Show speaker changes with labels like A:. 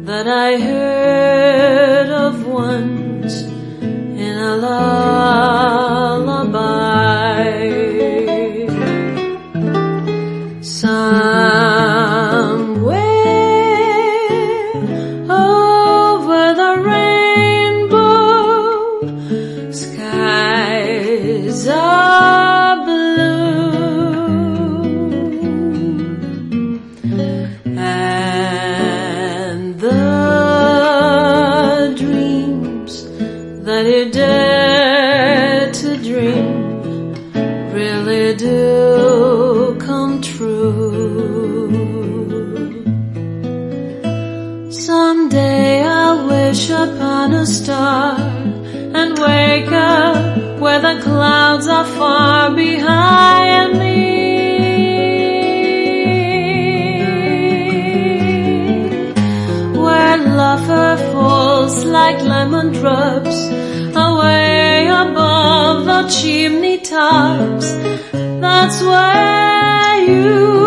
A: that I heard of once in a lullaby. Somewhere over the rainbow, skies are blue, and the dreams that you dare to dream really do come true. Someday I'll wish upon a star and wake up where the clouds are far behind me, where laughter falls like lemon drops away above the chimney tops. That's where you